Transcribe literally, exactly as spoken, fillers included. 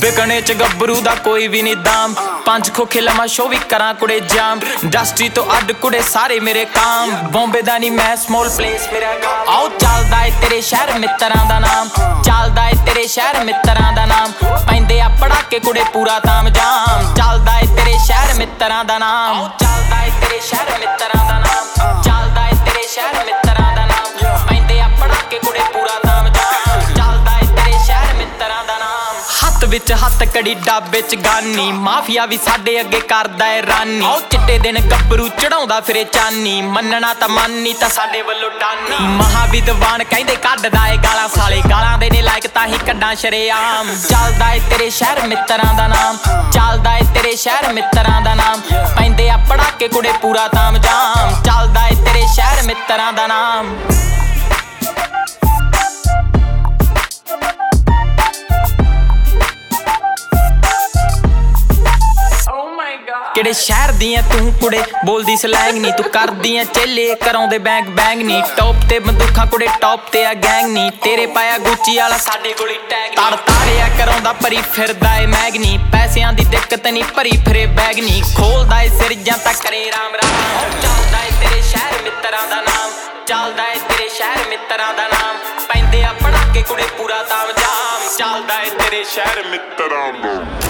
बिकने च गब्बरू दा कोई भी नहीं दाम पंज खोखे लमा शो भी करा कुड़े जाम इंडस्ट्री तो अड कुड़े सारे मेरे काम बॉम्बे दा नहीं मैं स्मॉल प्लेस मेरा काम आओ चलदा है तेरे शहर मित्तरां दा नाम चलदा है तेरे शहर मित्तरां दा नाम पैंदे आ पड़ाके कुड़े पूरा ताम जाम चलदा है तेरे शहर मित्तरां दा नाम चलदा है तेरे शहर मित्तरां दा नाम चलदा है तेरे शहर मित्तरां दा नाम पैंदे आ पड़ाके कुड़े पूरा ताम जाम चलदा है तेरे शहर मित्तरां दा नाम हत्थ विच हत्थ कड़ी डाबे च गानी माफिया भी साडे अगे करदा है रानी ओ चिट्टे दिन गब्बरू चढ़ाउंदा फिरे चानी मन्नना तां मानी तां साडे वल्लों टानी महाविद्वान कहंदे कड्डदा है गालां साले गालां दे ने लायक तां ही कड्डां शरेआम चलदा है तेरे शहर मित्तरां दा नाम चलदा है तेरे शहर मित्तरां दा नाम पैंदे आ पड़ाके कुड़े पूरा ताम जाम चलदा है तेरे शहर मित्तरां दा नाम किड़े शहर दी है तू कुड़े बोलदी स्लैंग नी तू करदी है चेले कराउंदे बैंग बैंग नी टॉप ते बंदूखां कुड़े टॉप ते आ गैंग नी तेरे पाया गुच्ची वाला साडे कोली टैग तड़ तारिया कराउंदा परी फिरदा है मैग नी पैसियां दी दिक्कत नी भरी फिरे बैग नी खोलदा है सिर जां तां करे राम राम चलदा है तेरे शहर मित्तरां दा नाम चलदा है तेरे शहर मित्तरां दा नाम पैंदे आ पड़ाके कुड़े पूरा ताम जाम चलदा है तेरे शहर मित्तरां दा